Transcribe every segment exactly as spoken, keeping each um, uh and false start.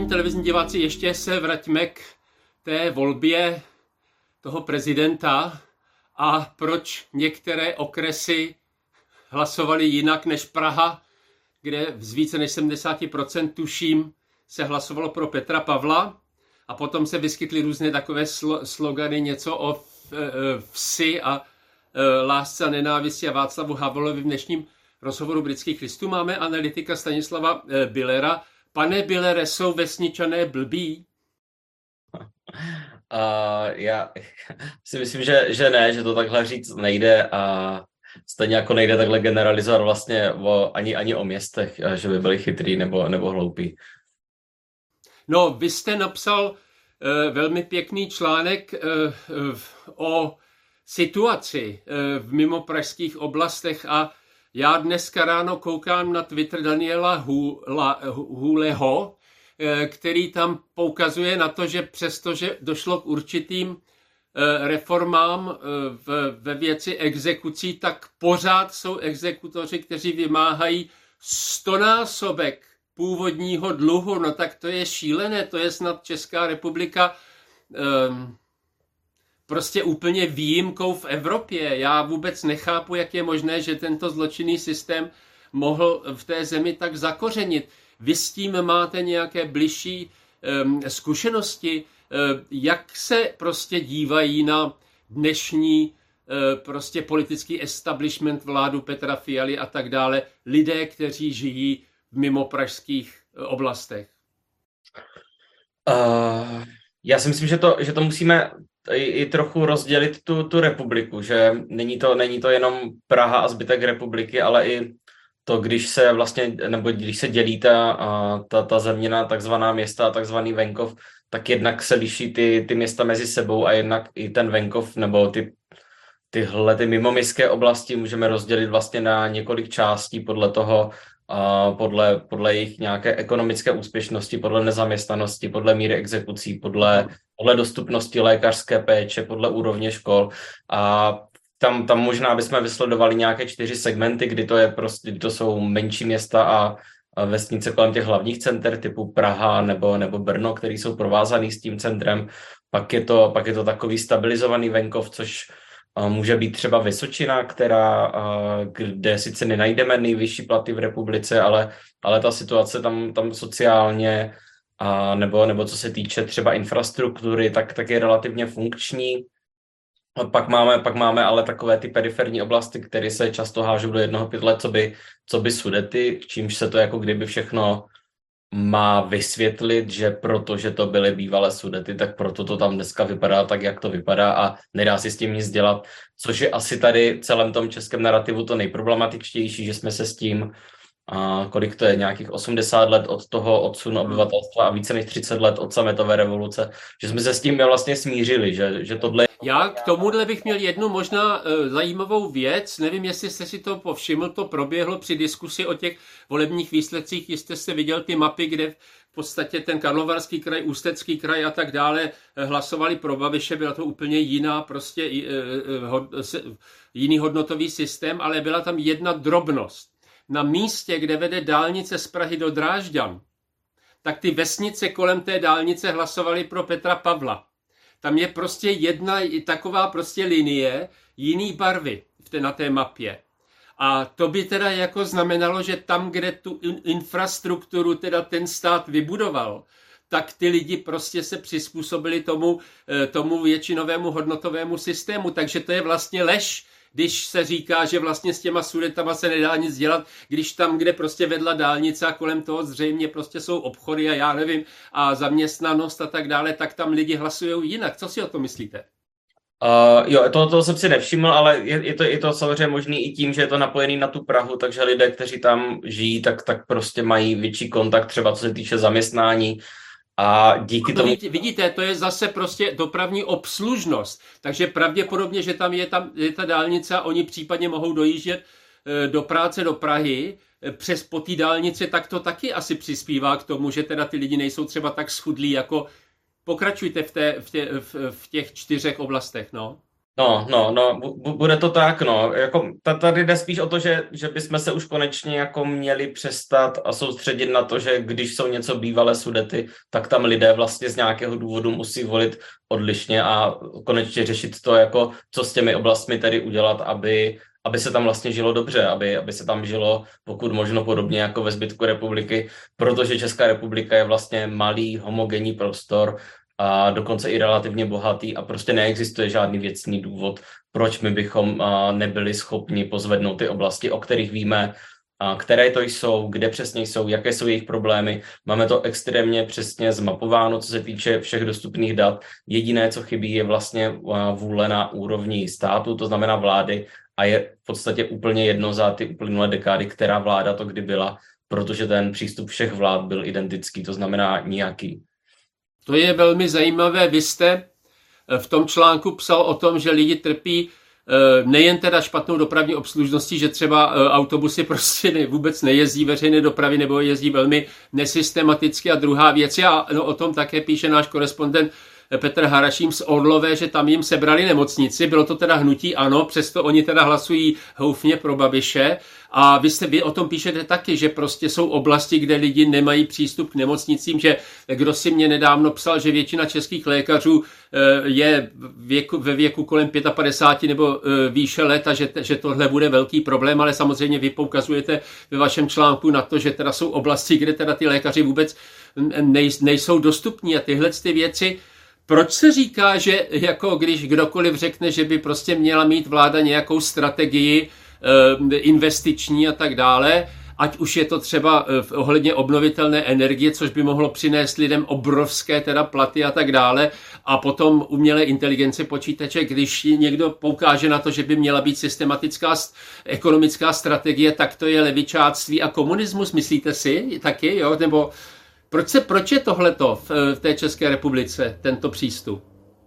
televizní diváci, ještě se vraťme k té volbě toho prezidenta a proč některé okresy hlasovaly jinak než Praha, kde z více než sedmdesát procent tuším se hlasovalo pro Petra Pavla a potom se vyskytly různé takové slo- slogany, něco o vsi a lásce a nenávisti a Václavu Havlovi. V dnešním rozhovoru Britských listů máme analytika Stanislava Billera. Pane Billere, jsou vesničané blbí? Uh, já si myslím, že, že ne, že to takhle říct nejde a stejně jako nejde takhle generalizovat vlastně o, ani, ani o městech, že by byli chytrý nebo, nebo hloupí. No, vy jste napsal uh, velmi pěkný článek uh, o situaci uh, v mimopražských oblastech a já dneska ráno koukám na Twitter Daniela Hula, Huleho, který tam poukazuje na to, že přestože došlo k určitým reformám ve věci exekucí, tak pořád jsou exekutoři, kteří vymáhají stonásobek původního dluhu. No tak to je šílené, to je snad Česká republika um, prostě úplně výjimkou v Evropě. Já vůbec nechápu, jak je možné, že tento zločinný systém mohl v té zemi tak zakořenit. Vy s tím máte nějaké bližší um, zkušenosti, um, jak se prostě dívají na dnešní um, prostě politický establishment, vládu Petra Fialy a tak dále, lidé, kteří žijí v mimopražských oblastech? Uh, já si myslím, že to, že to musíme i, i trochu rozdělit tu, tu republiku, že není to, není to jenom Praha a zbytek republiky, ale i to, když se vlastně, nebo když se dělí ta, ta, ta země na takzvaná města a takzvaný venkov, tak jednak se liší ty, ty města mezi sebou a jednak i ten venkov, nebo ty, tyhle ty mimoměstské oblasti můžeme rozdělit vlastně na několik částí podle toho, podle, podle jejich nějaké ekonomické úspěšnosti, podle nezaměstnanosti, podle míry exekucí, podle, podle dostupnosti lékařské péče, podle úrovně škol a Tam, tam možná bychom vysledovali nějaké čtyři segmenty, kdy to, je prostě, kdy to jsou menší města a, a vesnice kolem těch hlavních center typu Praha nebo, nebo Brno, který jsou provázaný s tím centrem. Pak je to, pak je to takový stabilizovaný venkov, což a, může být třeba Vysočina, která, a, kde sice nenajdeme nejvyšší platy v republice, ale, ale ta situace tam, tam sociálně a, nebo, nebo co se týče třeba infrastruktury, tak, tak je relativně funkční. Pak máme, pak máme ale takové ty periferní oblasti, které se často hážou do jednoho pytle, co by, co by Sudety, čímž se to jako kdyby všechno má vysvětlit, že protože to byly bývalé Sudety, tak proto to tam dneska vypadá tak, jak to vypadá a nedá si s tím nic dělat, což je asi tady celém tom českém narrativu to nejproblematičtější, že jsme se s tím, a kolik to je, nějakých osmdesát let od toho odsunu obyvatelstva a více než třicet let od sametové revoluce, že jsme se s tím vlastně smířili, že, že tohle... Já k tomuhle bych měl jednu možná uh, zajímavou věc, nevím, jestli jste si to povšiml, to proběhlo při diskusi o těch volebních výsledcích, jste se viděl ty mapy, kde v podstatě ten Karlovarský kraj, Ústecký kraj a tak dále hlasovali pro Babiše, byla to úplně jiná, prostě uh, hod, jiný hodnotový systém, ale byla tam jedna drobnost. Na místě, kde vede dálnice z Prahy do Drážďan, tak ty vesnice kolem té dálnice hlasovaly pro Petra Pavla. Tam je prostě jedna taková prostě linie jiný barvy na té mapě. A to by teda jako znamenalo, že tam, kde tu infrastrukturu teda ten stát vybudoval, tak ty lidi prostě se přizpůsobili tomu, tomu většinovému hodnotovému systému. Takže to je vlastně lež, když se říká, že vlastně s těma Sudetama se nedá nic dělat, když tam, kde prostě vedla dálnice a kolem toho zřejmě prostě jsou obchody a já nevím, a zaměstnanost a tak dále, tak tam lidi hlasují jinak. Co si o to myslíte? Uh, jo, to, to jsem si nevšiml, ale je, je, to, je to samozřejmě možný i tím, že je to napojený na tu Prahu, takže lidé, kteří tam žijí, tak, tak prostě mají větší kontakt, třeba co se týče zaměstnání. A díky tomu... Vidíte, to je zase prostě dopravní obslužnost. Takže pravděpodobně, že tam je, tam je ta dálnice a oni případně mohou dojíždět do práce do Prahy přes po té dálnici, tak to taky asi přispívá k tomu, že teda ty lidi nejsou třeba tak schudlí, jako pokračujte v, té, v, tě, v, v těch čtyřech oblastech, no. No, no, no, bu- bude to tak, no. Jako, tady jde spíš o to, že, že bychom se už konečně jako měli přestat a soustředit na to, že když jsou něco bývalé Sudety, tak tam lidé vlastně z nějakého důvodu musí volit odlišně a konečně řešit to, jako co s těmi oblastmi tedy udělat, aby, aby se tam vlastně žilo dobře, aby, aby se tam žilo pokud možno podobně jako ve zbytku republiky, protože Česká republika je vlastně malý, homogenní prostor, a dokonce i relativně bohatý a prostě neexistuje žádný věcný důvod, proč my bychom nebyli schopni pozvednout ty oblasti, o kterých víme, které to jsou, kde přesně jsou, jaké jsou jejich problémy. Máme to extrémně přesně zmapováno, co se týče všech dostupných dat. Jediné, co chybí, je vlastně vůle na úrovni státu, to znamená vlády, a je v podstatě úplně jedno za ty uplynulé dekády, která vláda to kdy byla, protože ten přístup všech vlád byl identický, to znamená nějaký. To je velmi zajímavé. Vy jste v tom článku psal o tom, že lidi trpí nejen teda špatnou dopravní obslužností, že třeba autobusy prostě vůbec nejezdí veřejné dopravy nebo jezdí velmi nesystematicky. A druhá věc, a no, o tom také píše náš korespondent Petr Haraším z Orlové, že tam jim sebrali nemocnici. Bylo to teda hnutí ANO, přesto oni teda hlasují houfně pro Babiše. A vy, jste, vy o tom píšete taky, že prostě jsou oblasti, kde lidi nemají přístup k nemocnicím, že kdo si mě nedávno psal, že většina českých lékařů je věku, ve věku kolem padesát pět nebo výše let a že, že tohle bude velký problém, ale samozřejmě vy poukazujete ve vašem článku na to, že teda jsou oblasti, kde teda ty lékaři vůbec nej, nejsou dostupní a tyhle ty věci. Proč se říká, že jako když kdokoliv řekne, že by prostě měla mít vláda nějakou strategii investiční a tak dále, ať už je to třeba ohledně obnovitelné energie, což by mohlo přinést lidem obrovské teda platy a tak dále, a potom umělé inteligence počítače, když někdo poukáže na to, že by měla být systematická ekonomická strategie, tak to je levičáctví a komunismus, myslíte si taky, jo? Nebo proč, se, proč je tohleto v, v té České republice, tento přístup?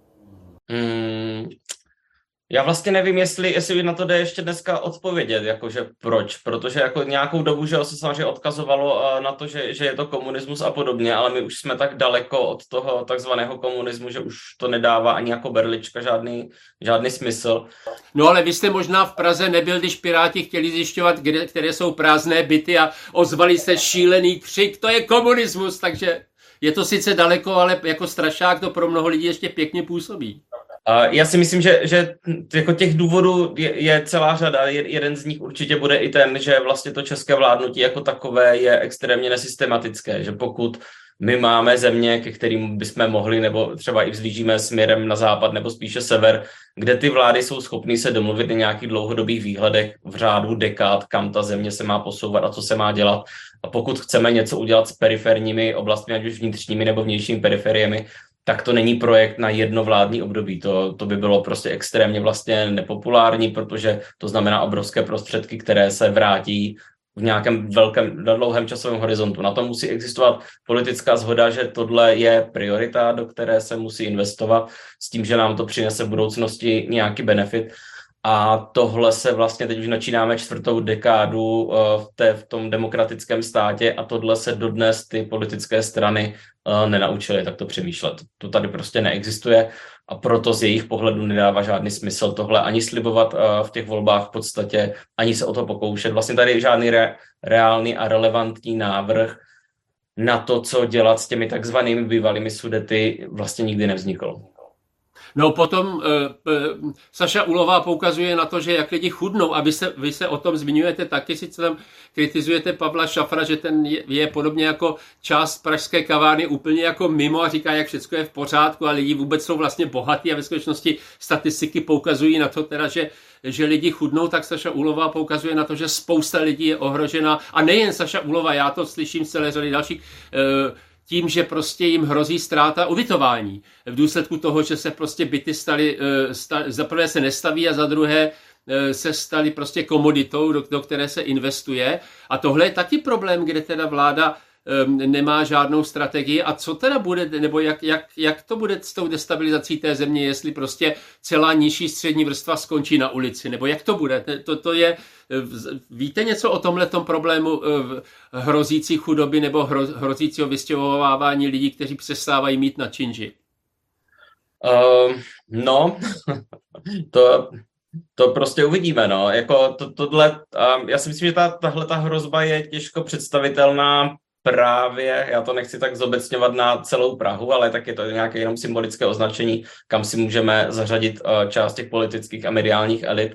Hmm. Já vlastně nevím, jestli, jestli na to jde ještě dneska odpovědět, jakože proč, protože jako nějakou dobu, že se samozřejmě odkazovalo na to, že, že je to komunismus a podobně, ale my už jsme tak daleko od toho takzvaného komunismu, že už to nedává ani jako berlička žádný, žádný smysl. No ale vy jste možná v Praze nebyl, když Piráti chtěli zjišťovat, kde, které jsou prázdné byty a ozvali se šílený křik, to je komunismus, takže je to sice daleko, ale jako strašák to pro mnoho lidí ještě pěkně působí. Já si myslím, že, že jako těch důvodů je, je celá řada. Jeden z nich určitě bude i ten, že vlastně to české vládnutí jako takové je extrémně nesystematické, že pokud my máme země, ke kterým bychom mohli, nebo třeba i vzlížíme směrem na západ nebo spíše sever, kde ty vlády jsou schopny se domluvit na nějakých dlouhodobých výhledech v řádu dekád, kam ta země se má posouvat a co se má dělat. A pokud chceme něco udělat s periferními oblastmi, ať už vnitřními nebo vnějšími periferiemi, tak to není projekt na jedno vládní období. To, to by bylo prostě extrémně vlastně nepopulární, protože to znamená obrovské prostředky, které se vrátí v nějakém velkém, dlouhém časovém horizontu. Na to musí existovat politická shoda, že tohle je priorita, do které se musí investovat, s tím, že nám to přinese v budoucnosti nějaký benefit. A tohle se vlastně teď už začínáme čtvrtou dekádu v, té, v tom demokratickém státě a tohle se dodnes ty politické strany nenaučily takto přemýšlet. To tady prostě neexistuje a proto z jejich pohledu nedává žádný smysl tohle ani slibovat v těch volbách v podstatě, ani se o to pokoušet. Vlastně tady žádný re, reálný a relevantní návrh na to, co dělat s těmi takzvanými bývalými Sudety, vlastně nikdy nevznikl. No potom uh, uh, Saša Ulová poukazuje na to, že jak lidi chudnou, a vy se, vy se o tom zmiňujete taky, sice tam kritizujete Pavla Šafra, že ten je, je podobně jako část pražské kavárny úplně jako mimo a říká, jak všechno je v pořádku a lidi vůbec jsou vlastně bohatí a ve skutečnosti statistiky poukazují na to teda, že, že lidi chudnou, tak Saša Ulová poukazuje na to, že spousta lidí je ohrožena a nejen Saša Ulová, já to slyším z celé řady dalších uh, tím, že prostě jim hrozí ztráta ubytování. V důsledku toho, že se prostě byty staly, staly za prvé se nestaví a za druhé se staly prostě komoditou, do, do které se investuje. A tohle je taky problém, kde teda vláda nemá žádnou strategii. A co teda bude, nebo jak, jak, jak to bude s tou destabilizací té země, jestli prostě celá nižší střední vrstva skončí na ulici, nebo jak to bude? To, to je, víte něco o tomhletom problému hrozící chudoby nebo hro, hrozícího vystěhovávání lidí, kteří přestávají mít na činži? Uh, no, To, to prostě uvidíme, no. Jako to, tohle, já si myslím, že ta, tahle ta hrozba je těžko představitelná právě, já to nechci tak zobecňovat na celou Prahu, ale tak je to nějaké jenom symbolické označení, kam si můžeme zařadit část těch politických a mediálních elit,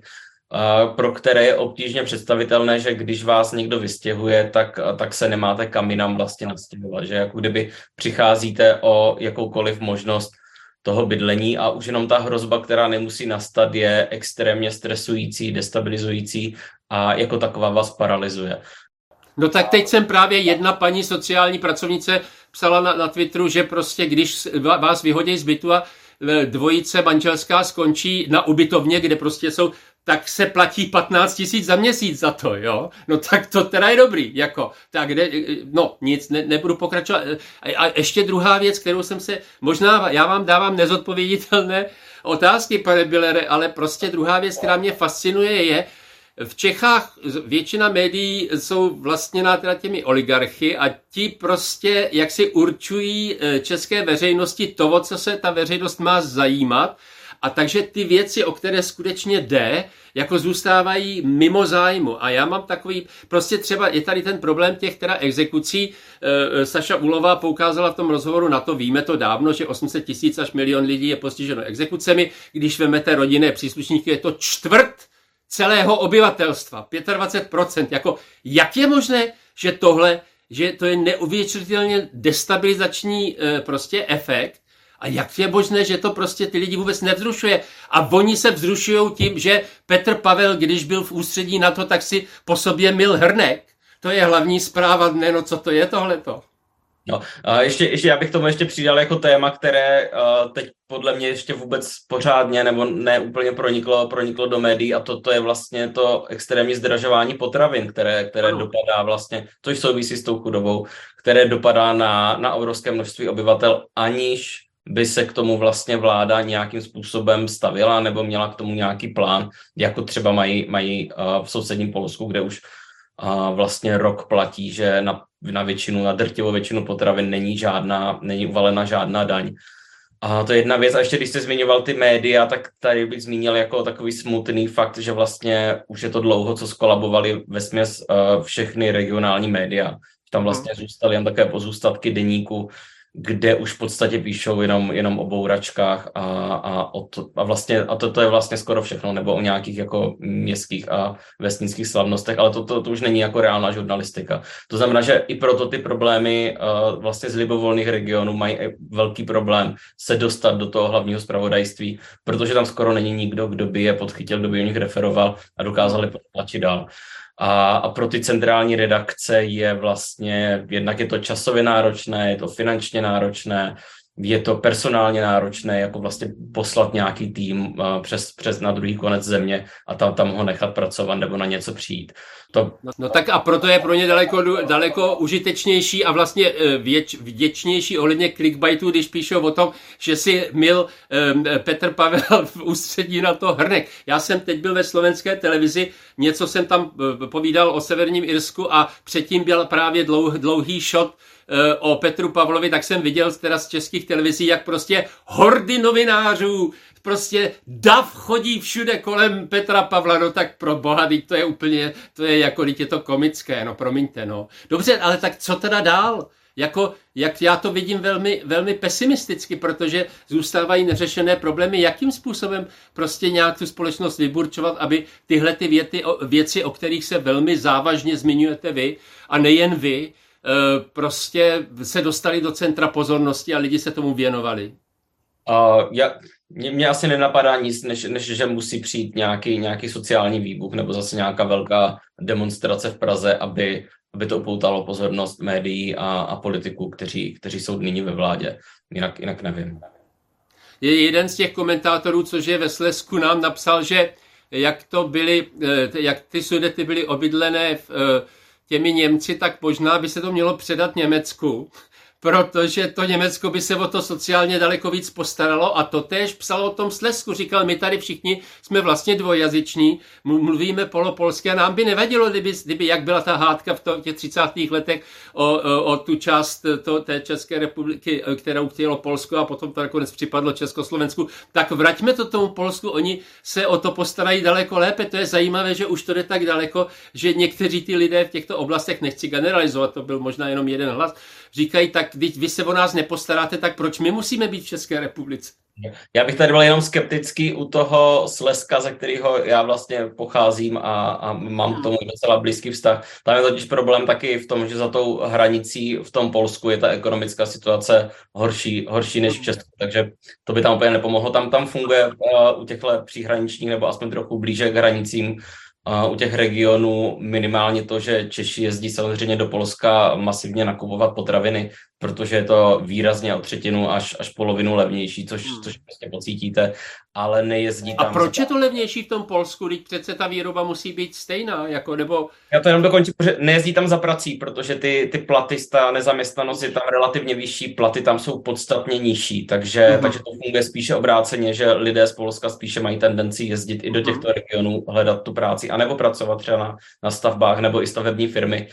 pro které je obtížně představitelné, že když vás někdo vystěhuje, tak, tak se nemáte kam jinam vlastně nastěhovat, že jako kdyby přicházíte o jakoukoliv možnost toho bydlení a už jenom ta hrozba, která nemusí nastat, je extrémně stresující, destabilizující a jako taková vás paralyzuje. No tak teď jsem právě jedna paní sociální pracovnice psala na, na Twitteru, že prostě když vás vyhodí z bytu a dvojice manželská skončí na ubytovně, kde prostě jsou, tak se platí patnáct tisíc za měsíc za to, jo? No tak to teda je dobrý, jako, tak kde, no nic, ne, nebudu pokračovat. A ještě druhá věc, kterou jsem se, možná já vám dávám nezodpověditelné otázky, pane Billere, ale prostě druhá věc, která mě fascinuje, je, v Čechách většina médií jsou vlastněná teda těmi oligarchy a ti prostě jak si určují české veřejnosti to, co se ta veřejnost má zajímat. A takže ty věci, o které skutečně jde, jako zůstávají mimo zájmu. A já mám takový, prostě třeba je tady ten problém těch teda exekucí. E, Saša Ulová poukázala v tom rozhovoru na to, víme to dávno, že osm set tisíc až milion lidí je postiženo exekucemi. Když vemete rodinné příslušníky, je to čtvrt celého obyvatelstva, dvacet pět procent. Jako, jak je možné, že tohle, že to je neuvěřitelně destabilizační e, prostě efekt, a jak je možné, že to prostě ty lidi vůbec nevzrušuje? A oni se vzrušují tím, že Petr Pavel, když byl v ústředí NATO, tak si po sobě myl hrnek. To je hlavní zpráva dne, no co to je tohleto? No, a ještě, ještě já bych tomu ještě přidal jako téma, které uh, teď podle mě ještě vůbec pořádně nebo ne úplně proniklo, proniklo do médií a to, to je vlastně to extrémní zdražování potravin, které, které dopadá vlastně, což souvisí s tou chudobou, které dopadá na, na obrovské množství obyvatel, aniž by se k tomu vlastně vláda nějakým způsobem stavila nebo měla k tomu nějaký plán, jako třeba mají, mají uh, v sousedním Polsku, kde už uh, vlastně rok platí, že na, na většinu, na drtivou většinu potravin není žádná, není uvalena žádná daň. A to je jedna věc. A ještě když jste zmiňoval ty média, tak tady bych zmínil jako takový smutný fakt, že vlastně už je to dlouho, co skolabovaly vesměs uh, všechny regionální média. Tam vlastně zůstaly jen také pozůstatky deníku, kde už v podstatě píšou jenom, jenom o bouračkách a, a, o to, a, vlastně, a to, to je vlastně skoro všechno, nebo o nějakých jako městských a vesnických slavnostech, ale to, to, to už není jako reálná žurnalistika. To znamená, že i proto ty problémy uh, vlastně z libovolných regionů mají velký problém se dostat do toho hlavního zpravodajství, protože tam skoro není nikdo, kdo by je podchytil, kdo by o nich referoval a dokázali potlačit dál. A, a pro ty centrální redakce je vlastně, jednak je to časově náročné, je to finančně náročné, je to personálně náročné, jako vlastně poslat nějaký tým uh, přes, přes na druhý konec země a tam, tam ho nechat pracovat nebo na něco přijít. To... No, no tak a proto je pro ně daleko, daleko užitečnější a vlastně věč, vděčnější ohledně clickbaitu, když píšou o tom, že si mil um, Petr Pavel v ústředí na to hrnek. Já jsem teď byl ve slovenské televizi, něco jsem tam povídal o Severním Irsku a předtím byl právě dlouh, dlouhý shot o Petru Pavlovi, tak jsem viděl teda z českých televizí, jak prostě hordy novinářů, prostě dav chodí všude kolem Petra Pavla, no tak pro boha, to je úplně, to je jako, je to komické, no promiňte, no. Dobře, ale tak co teda dál? Jako, jak já to vidím velmi, velmi pesimisticky, protože zůstávají neřešené problémy, jakým způsobem prostě nějak tu společnost vyburčovat, aby tyhle ty věty, věci, o kterých se velmi závažně zmiňujete vy, a nejen vy, prostě se dostali do centra pozornosti a lidi se tomu věnovali. Uh, já, mě, mě asi nenapadá nic, než, než že musí přijít nějaký, nějaký sociální výbuch nebo zase nějaká velká demonstrace v Praze, aby, aby to upoutalo pozornost médií a, a politiků, kteří, kteří jsou nyní ve vládě. Jinak, jinak nevím. Je jeden z těch komentátorů, což je ve Slezsku, nám napsal, že jak to byly, jak ty Sudety byly obydlené v těmi Němci, tak možná by se to mělo předat Německu. protože to Německo by se o to sociálně daleko víc postaralo a to též psalo o tom Slezsku. Říkal, my tady všichni jsme vlastně dvojjazyční, mluvíme polopolsky a nám by nevadilo, kdyby, kdyby jak byla ta hádka v, to, v těch třicátých letech o, o, o tu část to, té České republiky, kterou chtělo Polsko a potom to nakonec připadlo Československu, tak vraťme to tomu Polsku, oni se o to postarají daleko lépe. To je zajímavé, že už to jde tak daleko, že někteří ty lidé v těchto oblastech, nechci generalizovat, to byl možná jenom jeden hlas, říkají, tak když vy se o nás nepostaráte, tak proč my musíme být v České republice? Já bych tady byl jenom skeptický u toho Slezska, ze kterého já vlastně pocházím a, a mám k tomu docela blízký vztah. Tam je totiž problém taky v tom, že za tou hranicí v tom Polsku je ta ekonomická situace horší, horší než v Česku, takže to by tam úplně nepomohlo. Tam, tam funguje uh, u těchto příhraničních nebo aspoň trochu blíže k hranicím Uh, u těch regionů minimálně to, že Češi jezdí samozřejmě do Polska masivně nakupovat potraviny, protože je to výrazně o třetinu až, až polovinu levnější, což, hmm. což prostě pocítíte, ale nejezdí tam. A proč je to levnější v tom Polsku, když přece ta výroba musí být stejná, jako nebo... Já to jenom dokončím, že nejezdí tam za prací, protože ty, ty platy, ta nezaměstnanost je tam relativně vyšší, platy tam jsou podstatně nižší, takže, hmm. takže to funguje spíše obráceně, že lidé z Polska spíše mají tendenci jezdit i do těchto hmm. regionů, hledat tu práci, anebo pracovat třeba na, na stavbách nebo i stavební firmy.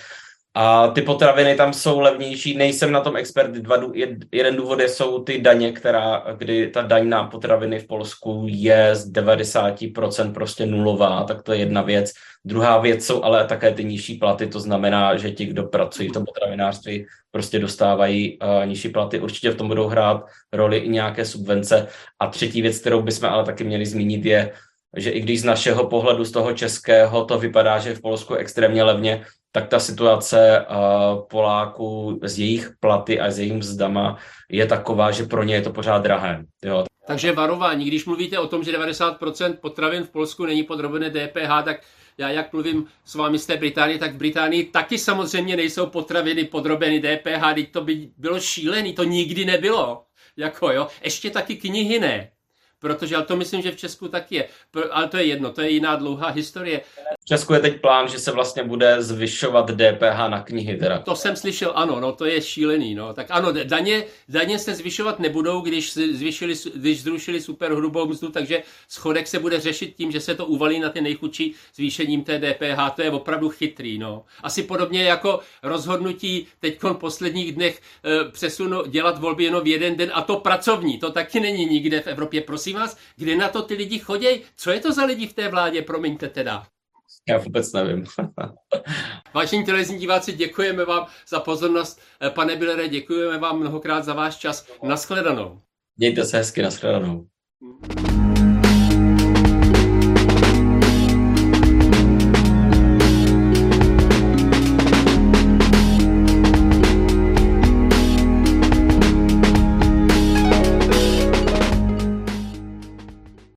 A ty potraviny tam jsou levnější, nejsem na tom expert, dva, jeden důvod jsou ty daně, která, kdy ta daň na potraviny v Polsku je z devadesát procent prostě nulová, tak to je jedna věc. Druhá věc jsou ale také ty nižší platy, to znamená, že ti, kdo pracují v tom potravinářství, prostě dostávají uh, nižší platy. Určitě v tom budou hrát roli i nějaké subvence. A třetí věc, kterou bychom ale taky měli zmínit, je, že i když z našeho pohledu, z toho českého, to vypadá, že v Polsku extrémně levně, tak ta situace uh, Poláků z jejich platy a s jejich mzdama je taková, že pro ně je to pořád drahé. Jo. Takže varování, když mluvíte o tom, že devadesát procent potravin v Polsku není podrobené D P H, tak já jak mluvím s vámi z té Británie, tak v Británii taky samozřejmě nejsou potraviny podrobeny D P H, teď to by bylo šílený, to nikdy nebylo. Jako jo, ještě taky knihy ne. Protože, ale to myslím, že v Česku taky je. Ale to je jedno, to je jiná dlouhá historie. V Česku je teď plán, že se vlastně bude zvyšovat D P H na knihy. Teda. To jsem slyšel, ano, no to je šílený. No. Tak ano, daně, daně se zvyšovat nebudou, když, zvyšili, když zrušili superhrubou mzdu, takže schodek se bude řešit tím, že se to uvalí na ty nejchudší zvýšením té D P H. To je opravdu chytrý. No. Asi podobně jako rozhodnutí teď v posledních dnech e, přesunu dělat volby jenom v jeden den a to pracovní. To taky není nikde v Evropě. Prosím vás, kde na to ty lidi chodějí? Co je to za lidi v té vládě, promiňte teda? Já vůbec nevím. Vážení televizní diváci, děkujeme vám za pozornost. Pane Billere, děkujeme vám mnohokrát za váš čas. Nashledanou. Mějte se hezky, nashledanou.